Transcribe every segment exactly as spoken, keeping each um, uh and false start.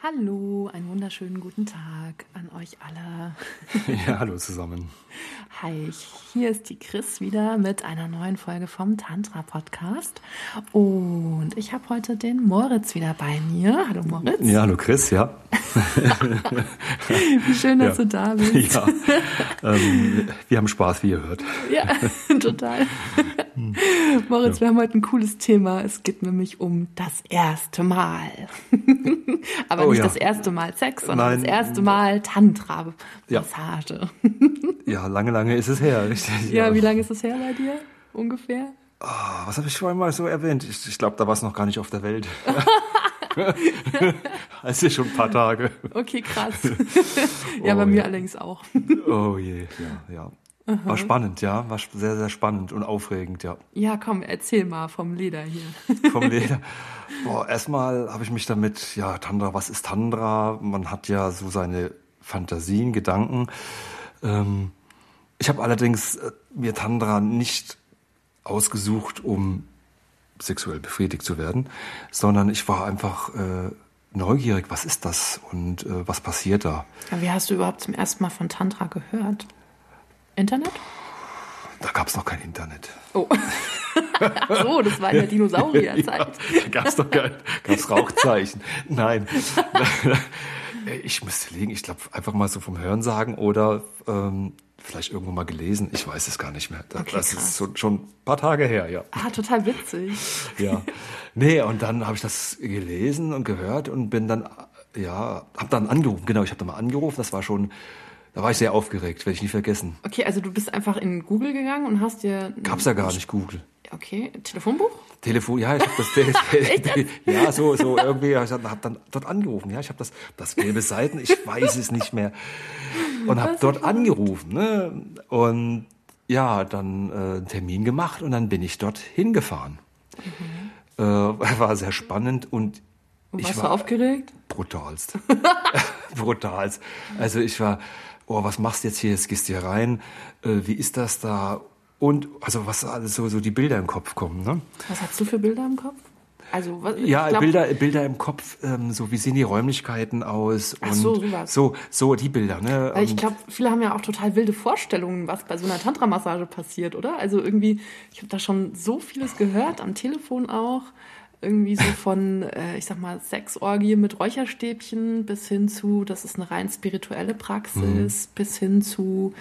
Hallo, einen wunderschönen guten Tag an euch alle. Ja, hallo zusammen. Hi, hier ist die Chris wieder mit einer neuen Folge vom Tantra-Podcast. Und ich habe heute den Moritz wieder bei mir. Hallo Moritz. Ja, hallo Chris, ja. Wie schön, dass ja. du da bist. Ja, ähm, wir haben Spaß, wie ihr hört. Ja, total. Moritz, ja. Wir haben heute ein cooles Thema. Es geht nämlich um das erste Mal. Aber oh, nicht ja. das erste Mal Sex, sondern Nein. das erste Mal Tantra-Massage. Ja. ja, lange, lange ist es her. Richtig? Ja, ja, wie lange ist es her bei dir ungefähr? Oh, was habe ich vorhin mal so erwähnt? Ich, ich glaube, da war es noch gar nicht auf der Welt. Also schon ein paar Tage. Okay, krass. Ja, oh, bei mir ja. allerdings auch. Oh je, ja, ja. Aha. War spannend, ja. War sehr, sehr spannend und aufregend, ja. Ja, komm, erzähl mal vom Leder hier. Vom Leder. Boah, erstmal habe ich mich damit, ja, Tantra, was ist Tantra? Man hat ja so seine Fantasien, Gedanken. Ähm, ich habe allerdings äh, mir Tantra nicht ausgesucht, um sexuell befriedigt zu werden, sondern ich war einfach äh, neugierig, was ist das und äh, was passiert da? Aber wie hast du überhaupt zum ersten Mal von Tantra gehört? Internet? Da gab es noch kein Internet. Oh. So, das war in der Dinosaurierzeit. Ja, da gab es doch kein gab's Rauchzeichen. Nein. Ich müsste liegen, ich glaube, einfach mal so vom Hörensagen oder ähm, vielleicht irgendwo mal gelesen. Ich weiß es gar nicht mehr. Das, okay, das ist so, schon ein paar Tage her, ja. Ah, total witzig. Ja. Nee, und dann habe ich das gelesen und gehört und bin dann, ja, habe dann angerufen. Genau, ich habe dann mal angerufen. Das war schon, da war ich sehr aufgeregt, werde ich nie vergessen. Okay, also du bist einfach in Google gegangen und hast dir... Gab's ja gar nicht, Google. Okay, Telefonbuch? Telefon, ja, ich habe das, Te- ja, so, so irgendwie, ich habe dann dort angerufen, ja, ich habe das, das gelbe Seiten, ich weiß es nicht mehr, und habe dort angerufen, ne, und ja, dann äh, einen Termin gemacht und dann bin ich dort hingefahren. Mhm. Äh, war sehr spannend und und ich warst war du aufgeregt? Brutalst, brutalst. Also ich war, oh, was machst du jetzt hier? Jetzt gehst du hier rein, äh, wie ist das da? Und also was alles so, so die Bilder im Kopf kommen, ne? Was hast du für Bilder im Kopf? Also was, ja, glaub, Bilder, Bilder im Kopf, ähm, so wie sehen die Räumlichkeiten aus und ach so, sowas. so, so die Bilder, ne? Weil ich glaube, viele haben ja auch total wilde Vorstellungen, was bei so einer Tantra-Massage passiert, oder? Also irgendwie, ich habe da schon so vieles gehört, am Telefon auch. Irgendwie so von, äh, ich sag mal, Sexorgie mit Räucherstäbchen bis hin zu, das ist eine rein spirituelle Praxis, mhm. bis hin zu,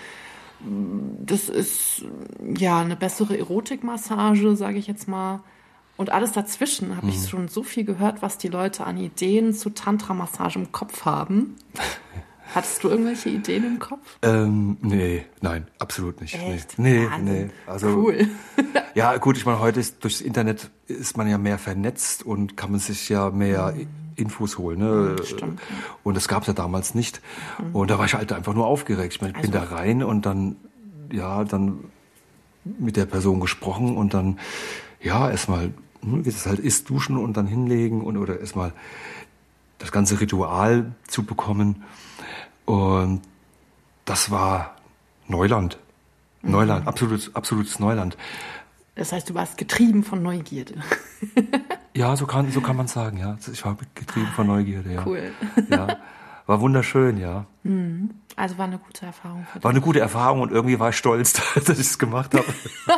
das ist ja eine bessere Erotikmassage, sage ich jetzt mal. Und alles dazwischen habe mhm. ich schon so viel gehört, was die Leute an Ideen zu Tantra-Massage im Kopf haben. Hattest du irgendwelche Ideen im Kopf? Ähm, nee, nein, absolut nicht. Echt? Nee, Wahnsinn. nee. Also, cool. Ja, gut, ich meine, heute ist durchs Internet ist man ja mehr vernetzt und kann man sich ja mehr mhm. Infos holen. Ne? Mhm, stimmt. Und das gab es ja damals nicht. Mhm. Und da war ich halt einfach nur aufgeregt. Ich meine, ich also, bin da rein und dann, ja, dann mit der Person gesprochen und dann, ja, erstmal, wie es halt ist, duschen und dann hinlegen und oder erstmal das ganze Ritual zu bekommen. Und das war Neuland. Mhm. Neuland, absolut, absolutes Neuland. Das heißt, du warst getrieben von Neugierde. Ja, so kann, so kann man sagen, ja. Ich war getrieben von Neugierde, ja. Cool. Ja, war wunderschön, ja. Mhm. Also war eine gute Erfahrung. Für dich. War eine gute Erfahrung und irgendwie war ich stolz, dass ich es gemacht habe.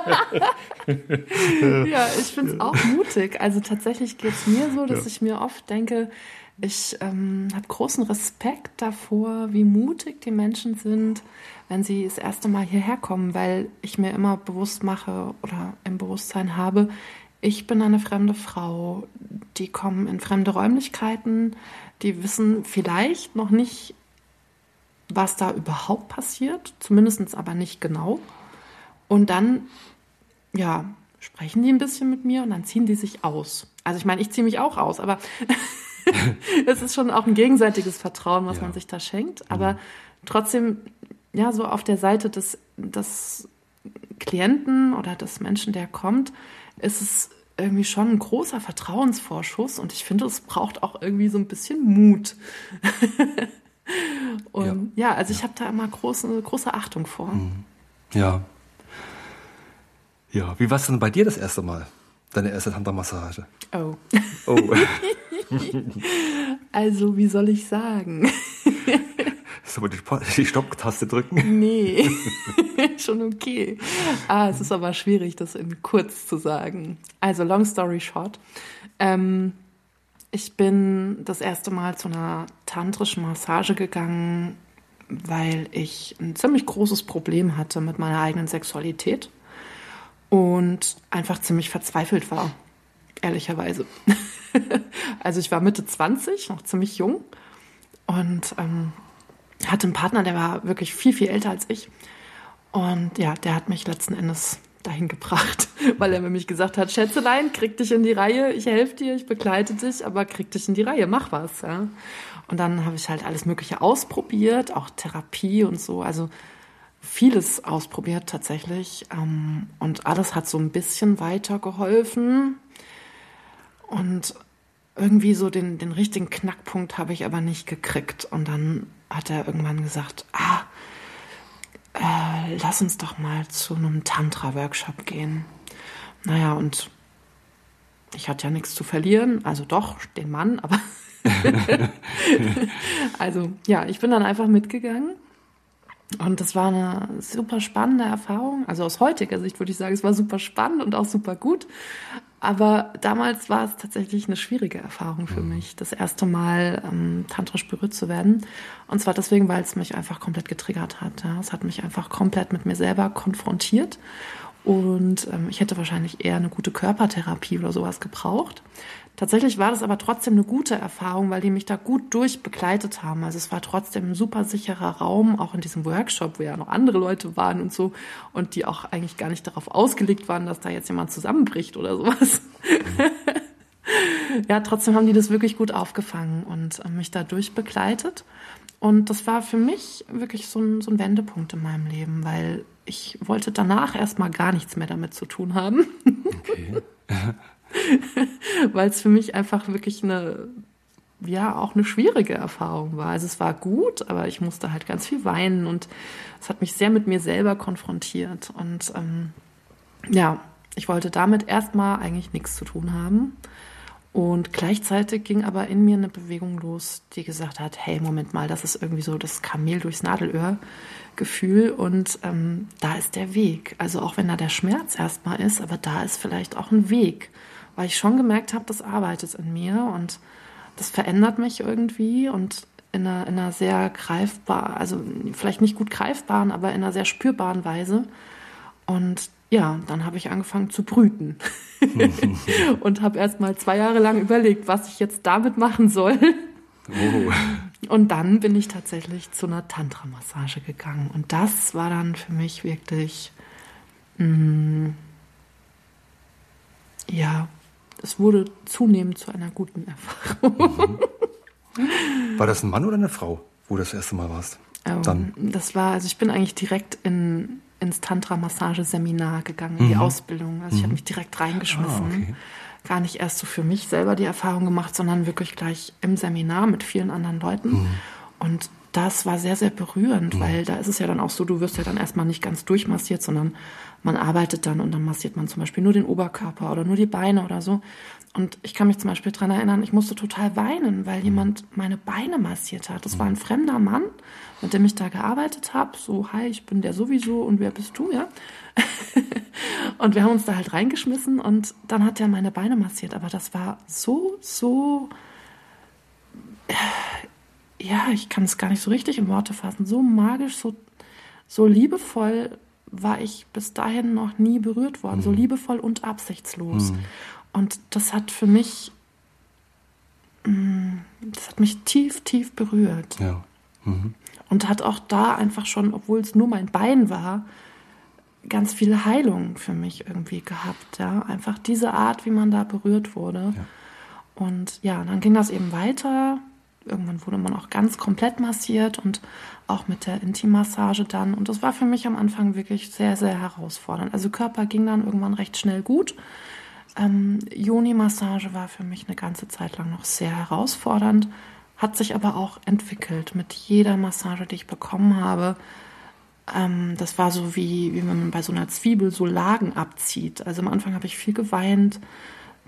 Ja, ich finde es auch mutig. Also tatsächlich geht es mir so, dass ja. ich mir oft denke, ich ähm, habe großen Respekt davor, wie mutig die Menschen sind, wenn sie das erste Mal hierher kommen, weil ich mir immer bewusst mache oder im Bewusstsein habe, ich bin eine fremde Frau, die kommen in fremde Räumlichkeiten, die wissen vielleicht noch nicht, was da überhaupt passiert, zumindest aber nicht genau. Und dann, ja, sprechen die ein bisschen mit mir und dann ziehen die sich aus. Also ich meine, ich ziehe mich auch aus, aber es ist schon auch ein gegenseitiges Vertrauen, was ja. man sich da schenkt. Aber mhm. trotzdem, ja, so auf der Seite des, des Klienten oder des Menschen, der kommt, ist es irgendwie schon ein großer Vertrauensvorschuss. Und ich finde, es braucht auch irgendwie so ein bisschen Mut. Und ja, ja also ja. ich habe da immer große, große Achtung vor. Mhm. Ja. Ja, wie war es denn bei dir das erste Mal? Deine erste Tantra-Massage? Oh. Oh. Also, wie soll ich sagen? Soll man die, die Stopptaste drücken? Nee, schon okay. Ah, es ist aber schwierig, das in kurz zu sagen. Also, long story short. Ähm, ich bin das erste Mal zu einer tantrischen Massage gegangen, weil ich ein ziemlich großes Problem hatte mit meiner eigenen Sexualität und einfach ziemlich verzweifelt war, ehrlicherweise. Also ich war Mitte zwanzig, noch ziemlich jung und ähm, hatte einen Partner, der war wirklich viel, viel älter als ich. Und ja, der hat mich letzten Endes dahin gebracht, weil er mir mich gesagt hat, Schätzelein, krieg dich in die Reihe, ich helfe dir, ich begleite dich, aber krieg dich in die Reihe, mach was. Ja. Und dann habe ich halt alles Mögliche ausprobiert, auch Therapie und so, also vieles ausprobiert tatsächlich. Und alles hat so ein bisschen weitergeholfen. Und irgendwie so den, den richtigen Knackpunkt habe ich aber nicht gekriegt. Und dann hat er irgendwann gesagt, ah, äh, lass uns doch mal zu einem Tantra-Workshop gehen. Naja, und ich hatte ja nichts zu verlieren, also doch, den Mann, aber also ja, ich bin dann einfach mitgegangen. Und das war eine super spannende Erfahrung. Also aus heutiger Sicht würde ich sagen, es war super spannend und auch super gut. Aber damals war es tatsächlich eine schwierige Erfahrung für mich, das erste Mal ähm, tantrisch berührt zu werden. Und zwar deswegen, weil es mich einfach komplett getriggert hat. Ja. Es hat mich einfach komplett mit mir selber konfrontiert. Und ähm, ich hätte wahrscheinlich eher eine gute Körpertherapie oder sowas gebraucht. Tatsächlich war das aber trotzdem eine gute Erfahrung, weil die mich da gut durchbegleitet haben. Also es war trotzdem ein super sicherer Raum, auch in diesem Workshop, wo ja noch andere Leute waren und so und die auch eigentlich gar nicht darauf ausgelegt waren, dass da jetzt jemand zusammenbricht oder sowas. Ja, trotzdem haben die das wirklich gut aufgefangen und äh, mich da durchbegleitet. Und das war für mich wirklich so ein, so ein Wendepunkt in meinem Leben, weil ich wollte danach erstmal gar nichts mehr damit zu tun haben. Okay. Weil es für mich einfach wirklich eine, ja, auch eine schwierige Erfahrung war. Also es war gut, aber ich musste halt ganz viel weinen und es hat mich sehr mit mir selber konfrontiert. Und ähm, ja, ich wollte damit erstmal eigentlich nichts zu tun haben. Und gleichzeitig ging aber in mir eine Bewegung los, die gesagt hat, hey, Moment mal, das ist irgendwie so das Kamel durchs Nadelöhr-Gefühl und ähm, da ist der Weg. Also auch wenn da der Schmerz erstmal ist, aber da ist vielleicht auch ein Weg. Weil ich schon gemerkt habe, das arbeitet in mir und das verändert mich irgendwie und in einer, in einer sehr greifbar, also vielleicht nicht gut greifbaren, aber in einer sehr spürbaren Weise. Und ja, dann habe ich angefangen zu brüten und habe erst mal zwei Jahre lang überlegt, was ich jetzt damit machen soll. Oh. Und dann bin ich tatsächlich zu einer Tantra-Massage gegangen. Und das war dann für mich wirklich, mh, ja, es wurde zunehmend zu einer guten Erfahrung. Mhm. War das ein Mann oder eine Frau, wo du das erste Mal warst? Ähm, dann. Das war, also ich bin eigentlich direkt in, ins Tantra-Massage-Seminar gegangen, in mhm. die Ausbildung. Also ich mhm. habe mich direkt reingeschmissen. Ah, okay. Gar nicht erst so für mich selber die Erfahrung gemacht, sondern wirklich gleich im Seminar mit vielen anderen Leuten. Mhm. Und das war sehr, sehr berührend, mhm. weil da ist es ja dann auch so, du wirst ja dann erstmal nicht ganz durchmassiert, sondern man arbeitet dann und dann massiert man zum Beispiel nur den Oberkörper oder nur die Beine oder so. Und ich kann mich zum Beispiel daran erinnern, ich musste total weinen, weil jemand meine Beine massiert hat. Das war ein fremder Mann, mit dem ich da gearbeitet habe. So, hi, ich bin der sowieso und wer bist du, ja? Und wir haben uns da halt reingeschmissen und dann hat er meine Beine massiert. Aber das war so, so, ja, ich kann es gar nicht so richtig in Worte fassen, so magisch, so, so liebevoll war ich bis dahin noch nie berührt worden, mhm. so liebevoll und absichtslos. Mhm. Und das hat für mich, das hat mich tief, tief berührt. Ja. Mhm. Und hat auch da einfach schon, obwohl es nur mein Bein war, ganz viele Heilung für mich irgendwie gehabt. Ja? Einfach diese Art, wie man da berührt wurde. Ja. Und ja, dann ging das eben weiter. Irgendwann wurde man auch ganz komplett massiert und auch mit der Intimmassage dann. Und das war für mich am Anfang wirklich sehr, sehr herausfordernd. Also Körper ging dann irgendwann recht schnell gut. Ähm, Yoni-Massage war für mich eine ganze Zeit lang noch sehr herausfordernd, hat sich aber auch entwickelt mit jeder Massage, die ich bekommen habe. Ähm, das war so wie, wie wenn man bei so einer Zwiebel so Lagen abzieht. Also am Anfang habe ich viel geweint,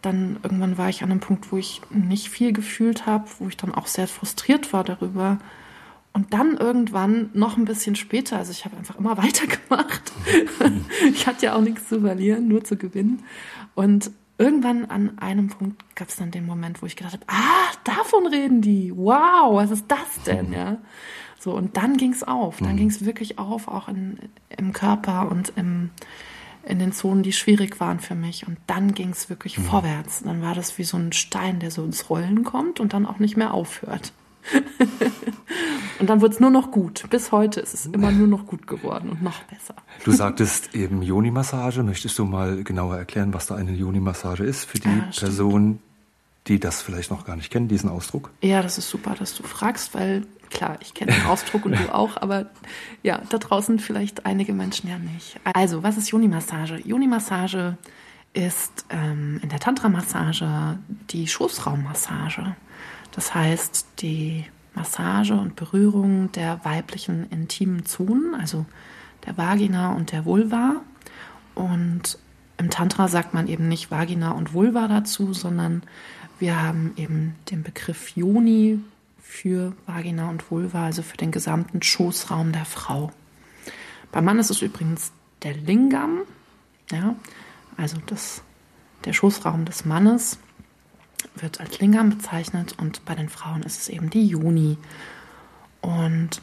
dann irgendwann war ich an einem Punkt, wo ich nicht viel gefühlt habe, wo ich dann auch sehr frustriert war darüber. Und dann irgendwann noch ein bisschen später, also ich habe einfach immer weitergemacht. Ich hatte ja auch nichts zu verlieren, nur zu gewinnen. Und irgendwann an einem Punkt gab es dann den Moment, wo ich gedacht habe, ah, davon reden die. Wow, was ist das denn? Ja. So, und dann ging es auf. Dann ging es wirklich auf, auch in, im Körper und im, in den Zonen, die schwierig waren für mich. Und dann ging es wirklich mhm. vorwärts. Dann war das wie so ein Stein, der so ins Rollen kommt und dann auch nicht mehr aufhört. Und dann wird es nur noch gut. Bis heute ist es immer nur noch gut geworden und noch besser. Du sagtest eben Yoni-Massage. Möchtest du mal genauer erklären, was da eine Yoni-Massage ist für die ja, Person, die das vielleicht noch gar nicht kennen, diesen Ausdruck? Ja, das ist super, dass du fragst, weil klar, ich kenne den Ausdruck und du auch, aber ja, da draußen vielleicht einige Menschen ja nicht. Also, was ist Yoni-Massage? Yoni-Massage ist ähm, in der Tantra-Massage die Schoßraummassage. Das heißt, die Massage und Berührung der weiblichen intimen Zonen, also der Vagina und der Vulva. Und im Tantra sagt man eben nicht Vagina und Vulva dazu, sondern wir haben eben den Begriff Yoni für Vagina und Vulva, also für den gesamten Schoßraum der Frau. Beim Mann ist es übrigens der Lingam, ja, also das, der Schoßraum des Mannes wird als Lingam bezeichnet und bei den Frauen ist es eben die Yoni. Und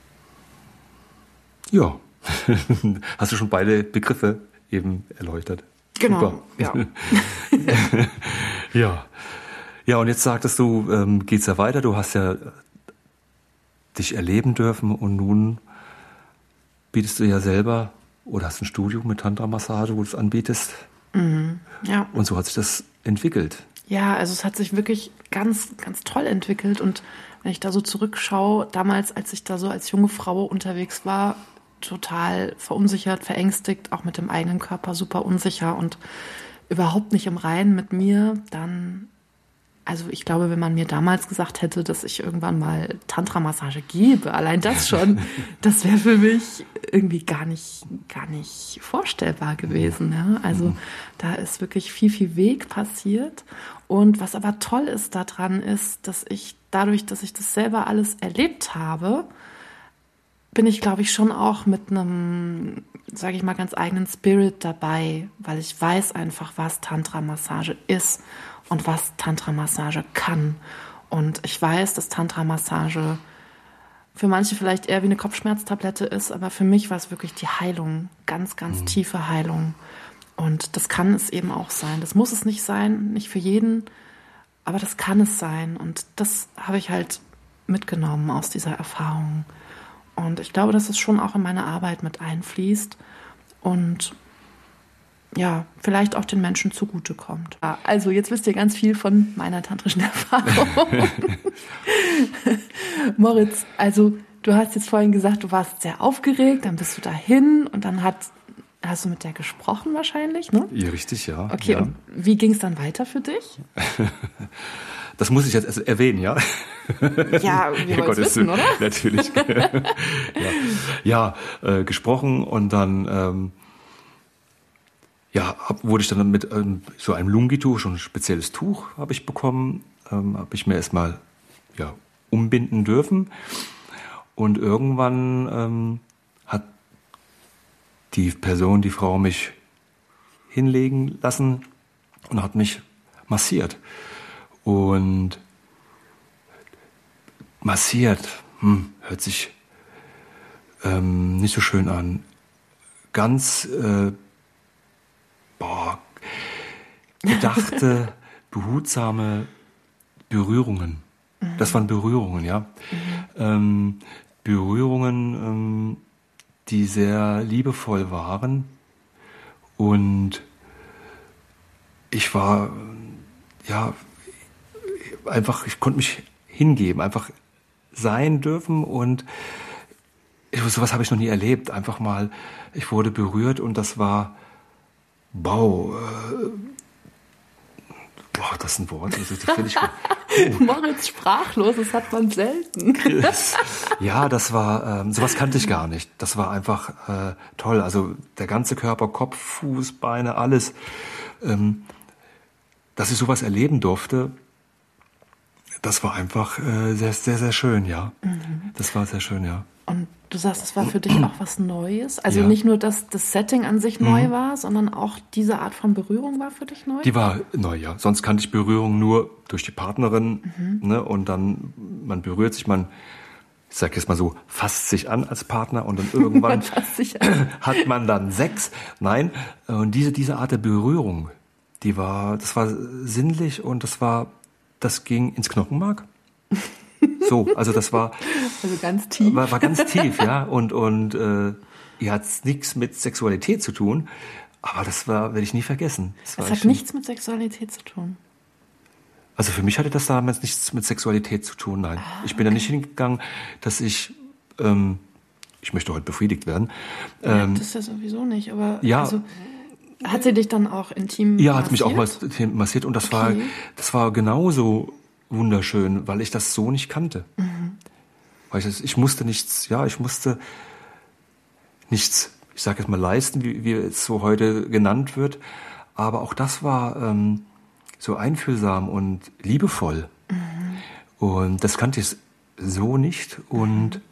ja, hast du schon beide Begriffe eben erläutert. Genau, super. Ja. ja. Ja, und jetzt sagtest du, ähm, geht's ja weiter, du hast ja dich erleben dürfen und nun bietest du ja selber oder hast ein Studium mit Tantra-Massage, wo du es anbietest. Mhm, ja. Und so hat sich das entwickelt. Ja, also es hat sich wirklich ganz, ganz toll entwickelt. Und wenn ich da so zurückschaue, damals, als ich da so als junge Frau unterwegs war, total verunsichert, verängstigt, auch mit dem eigenen Körper super unsicher und überhaupt nicht im Reinen mit mir, dann, also ich glaube, wenn man mir damals gesagt hätte, dass ich irgendwann mal Tantra-Massage gebe, allein das schon, das wäre für mich irgendwie gar nicht, gar nicht vorstellbar gewesen. Ja? Also da ist wirklich viel, viel Weg passiert. Und was aber toll ist daran, ist, dass ich dadurch, dass ich das selber alles erlebt habe, bin ich, glaube ich, schon auch mit einem, sage ich mal, ganz eigenen Spirit dabei, weil ich weiß einfach, was Tantra-Massage ist und was Tantra-Massage kann. Und ich weiß, dass Tantra-Massage für manche vielleicht eher wie eine Kopfschmerztablette ist, aber für mich war es wirklich die Heilung, ganz, ganz mhm. tiefe Heilung. Und das kann es eben auch sein. Das muss es nicht sein, nicht für jeden, aber das kann es sein. Und das habe ich halt mitgenommen aus dieser Erfahrung. Und ich glaube, dass es schon auch in meine Arbeit mit einfließt und ja, vielleicht auch den Menschen zugutekommt. Also jetzt wisst ihr ganz viel von meiner tantrischen Erfahrung. Moritz, also du hast jetzt vorhin gesagt, du warst sehr aufgeregt, dann bist du dahin und dann hat, hast du mit der gesprochen wahrscheinlich, ne? Ja, richtig, ja. Okay, ja. Und wie ging es dann weiter für dich? Das muss ich jetzt also erwähnen, ja? Ja, wir wollen es wissen, oder? Natürlich. ja, ja äh, gesprochen und dann ähm, ja, hab, wurde ich dann mit ähm, so einem Lungi-Tuch, schon ein spezielles Tuch habe ich bekommen, ähm, habe ich mir erstmal ja, umbinden dürfen. Und irgendwann ähm, hat die Person, die Frau mich hinlegen lassen und hat mich massiert. Und massiert, hm, hört sich ähm, nicht so schön an. Ganz äh, boah, gedachte, behutsame Berührungen. Mhm. Das waren Berührungen, ja. Mhm. Ähm, Berührungen, ähm, die sehr liebevoll waren. Und ich war, ja, einfach, ich konnte mich hingeben, einfach sein dürfen und ich, sowas habe ich noch nie erlebt. Einfach mal, ich wurde berührt und das war, wow, äh, boah, das ist ein Wort. Das finde ich, oh. Moritz sprachlos, das hat man selten. Ja, das war, ähm, sowas kannte ich gar nicht. Das war einfach äh, toll. Also der ganze Körper, Kopf, Fuß, Beine, alles. Ähm, dass ich sowas erleben durfte, das war einfach äh, sehr, sehr, sehr schön, ja. Mhm. Das war sehr schön, ja. Und du sagst, es war für dich auch was Neues? Also ja. nicht nur, dass das Setting an sich mhm. neu war, sondern auch diese Art von Berührung war für dich neu? Die war neu, ja. Sonst kannte ich Berührung nur durch die Partnerin. Mhm. Ne? Und dann, man berührt sich, man, ich sag jetzt mal so, fasst sich an als Partner und dann irgendwann man hat man dann Sex. Nein, und diese, diese Art der Berührung, die war, das war sinnlich und das war, das ging ins Knochenmark. So, also das war also ganz tief, war, war ganz tief, ja, und und äh, hier hat's nichts mit Sexualität zu tun, aber das war, werde ich nie vergessen. Das es hat schon, nichts mit Sexualität zu tun. Also für mich hatte das damals nichts mit Sexualität zu tun, nein. Ah, ich bin okay. da nicht hingegangen, dass ich, ähm, ich möchte heute befriedigt werden. Ja, ähm, das ist ja sowieso nicht, aber ja. Also, hat sie dich dann auch intim Ja, massiert? hat mich auch massiert und das okay. war, das war genauso wunderschön, weil ich das so nicht kannte. Mhm. Weil ich, ich musste nichts, ja, ich musste nichts, ich sage jetzt mal leisten, wie, wie es so heute genannt wird. Aber auch das war ähm, so einfühlsam und liebevoll. Mhm. Und das kannte ich so nicht. Und mhm.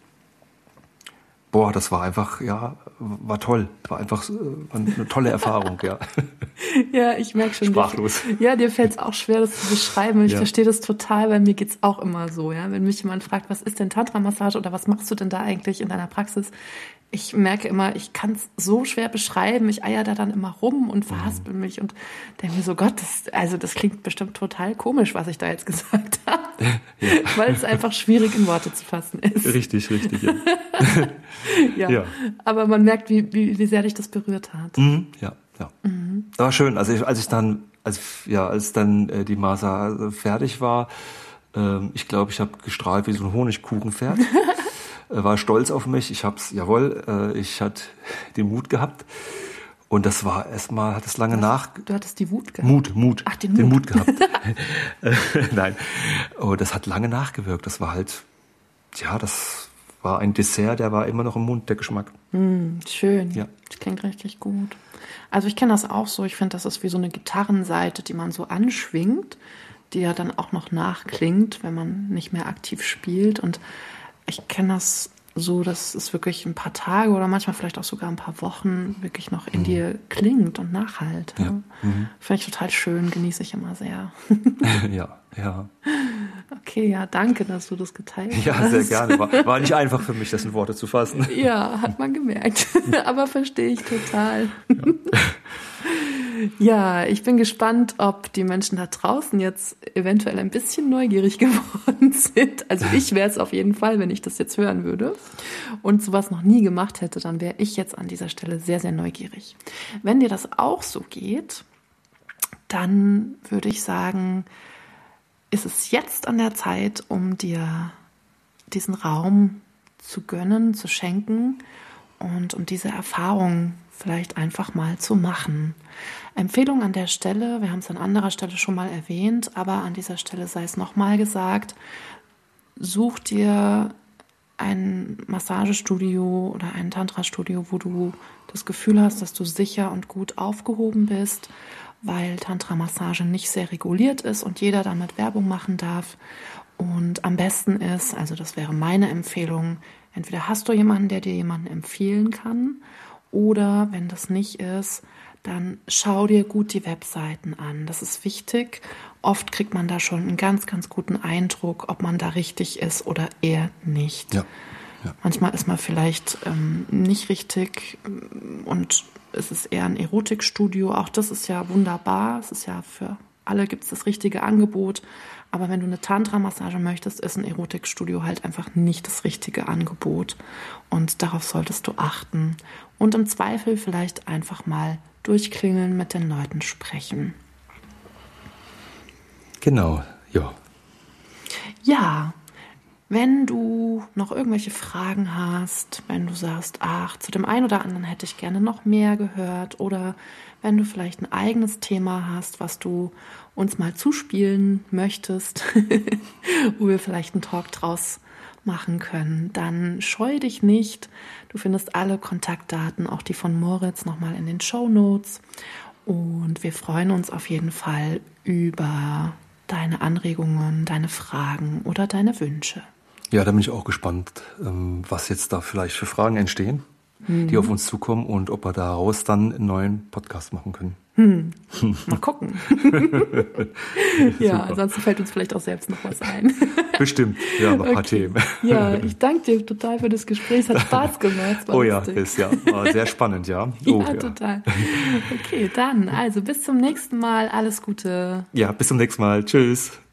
boah, das war einfach, ja, war toll. War einfach war eine tolle Erfahrung, ja. Ja, ich merke schon. Sprachlos. Dir, ja, dir fällt es auch schwer, das zu beschreiben. Und ich ja. verstehe das total, weil mir geht's auch immer so, ja. Wenn mich jemand fragt, was ist denn Tantra-Massage oder was machst du denn da eigentlich in deiner Praxis? Ich merke immer, ich kann es so schwer beschreiben. Ich eier da dann immer rum und verhaspel mhm. mich und denke mir so, Gott, das, also das klingt bestimmt total komisch, was ich da jetzt gesagt habe. Ja. Weil es einfach schwierig in Worte zu fassen ist. Richtig, richtig, ja. ja. ja. Aber man merkt, wie, wie, wie sehr dich das berührt hat. Mhm. Ja, ja. Mhm. Das war schön. Also ich, als ich dann, als, ja, als dann äh, die Massage fertig war, ähm, ich glaube, ich habe gestrahlt wie so ein Honigkuchenpferd. War stolz auf mich, ich hab's, jawohl, äh, ich hatte den Mut gehabt und das war erstmal, hat es lange Was? nach... Du hattest die Wut gehabt? Mut, Mut. Ach, den Mut. Den Mut gehabt. Nein, oh, das hat lange nachgewirkt, das war halt, ja, das war ein Dessert, der war immer noch im Mund, der Geschmack. Mm, schön, ja. Das klingt richtig gut. Also ich kenne das auch so, ich finde, das ist wie so eine Gitarrenseite, die man so anschwingt, die ja dann auch noch nachklingt, wenn man nicht mehr aktiv spielt und ich kenne das so, dass es wirklich ein paar Tage oder manchmal vielleicht auch sogar ein paar Wochen wirklich noch in mhm. dir klingt und nachhallt. Ja. Mhm. Finde ich total schön, genieße ich immer sehr. Ja, ja. Okay, ja, danke, dass du das geteilt hast. Ja, sehr gerne. War, war nicht einfach für mich, das in Worte zu fassen. Ja, hat man gemerkt. Aber verstehe ich total. Ja. Ja, ich bin gespannt, ob die Menschen da draußen jetzt eventuell ein bisschen neugierig geworden sind. Also ich wäre es auf jeden Fall, wenn ich das jetzt hören würde und sowas noch nie gemacht hätte, dann wäre ich jetzt an dieser Stelle sehr, sehr neugierig. Wenn dir das auch so geht, dann würde ich sagen, ist es jetzt an der Zeit, um dir diesen Raum zu gönnen, zu schenken und um diese Erfahrung vielleicht einfach mal zu machen. Empfehlung an der Stelle, wir haben es an anderer Stelle schon mal erwähnt, aber an dieser Stelle sei es nochmal gesagt, such dir ein Massagestudio oder ein Tantra-Studio, wo du das Gefühl hast, dass du sicher und gut aufgehoben bist, weil Tantra-Massage nicht sehr reguliert ist und jeder damit Werbung machen darf. Und am besten ist, also das wäre meine Empfehlung, entweder hast du jemanden, der dir jemanden empfehlen kann, oder wenn das nicht ist, dann schau dir gut die Webseiten an. Das ist wichtig. Oft kriegt man da schon einen ganz, ganz guten Eindruck, ob man da richtig ist oder eher nicht. Ja. Ja. Manchmal ist man vielleicht ähm, nicht richtig und es ist eher ein Erotikstudio. Auch das ist ja wunderbar. Es ist ja für alle gibt es das richtige Angebot. Aber wenn du eine Tantra-Massage möchtest, ist ein Erotikstudio halt einfach nicht das richtige Angebot. Und darauf solltest du achten. Und im Zweifel vielleicht einfach mal durchklingeln, mit den Leuten sprechen. Genau, ja. Ja, wenn du noch irgendwelche Fragen hast, wenn du sagst, ach, zu dem einen oder anderen hätte ich gerne noch mehr gehört, oder wenn du vielleicht ein eigenes Thema hast, was du uns mal zuspielen möchtest, wo wir vielleicht einen Talk draus machen können, dann scheu dich nicht. Du findest alle Kontaktdaten, auch die von Moritz, nochmal in den Shownotes. Und wir freuen uns auf jeden Fall über deine Anregungen, deine Fragen oder deine Wünsche. Ja, da bin ich auch gespannt, was jetzt da vielleicht für Fragen entstehen, mhm. die auf uns zukommen und ob wir daraus dann einen neuen Podcast machen können. Hm. Mal gucken. Ja, ansonsten fällt uns vielleicht auch selbst noch was ein. Bestimmt, ja, noch ein paar okay. Themen. Ja, ich danke dir total für das Gespräch. Es hat Spaß gemacht. Oh ja, ist ja war sehr spannend, ja. Oh, ja, ja, total. Okay, dann, also bis zum nächsten Mal. Alles Gute. Ja, bis zum nächsten Mal. Tschüss.